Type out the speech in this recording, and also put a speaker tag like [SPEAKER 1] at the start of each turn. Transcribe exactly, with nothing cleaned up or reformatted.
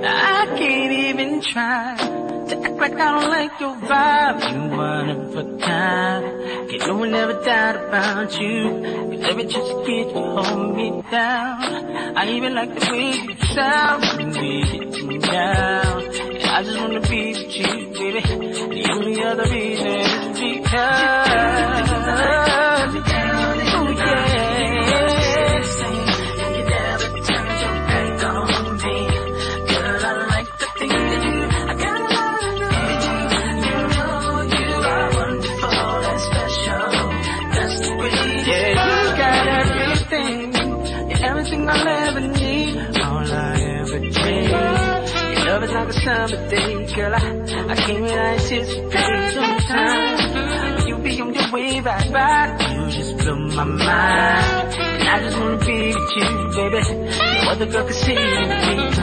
[SPEAKER 1] I can't even try to act like I don't like your vibe. You one of a kind. Can't no one ever doubt about you. You never just get to hold me down. I even like the way you sound when we get me down. And I just wanna be with you, baby. The only other reason is because oh yeah. I'll ever need, all I ever dream. Your love is like a summer day, girl. I, I can't really anticipate sometimes. You be on your way right by, you just blow my mind. And I just wanna be with you, baby. No other girl can see me.